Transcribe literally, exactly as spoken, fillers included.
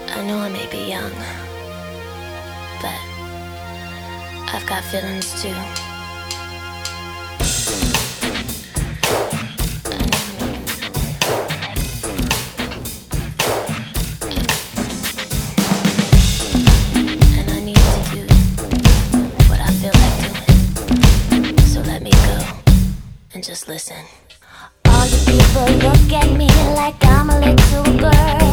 I know I may be young, but I've got feelings too. And I need to do what I feel like doing. So let me go and just listen. All the people look at me like I'm a little girl.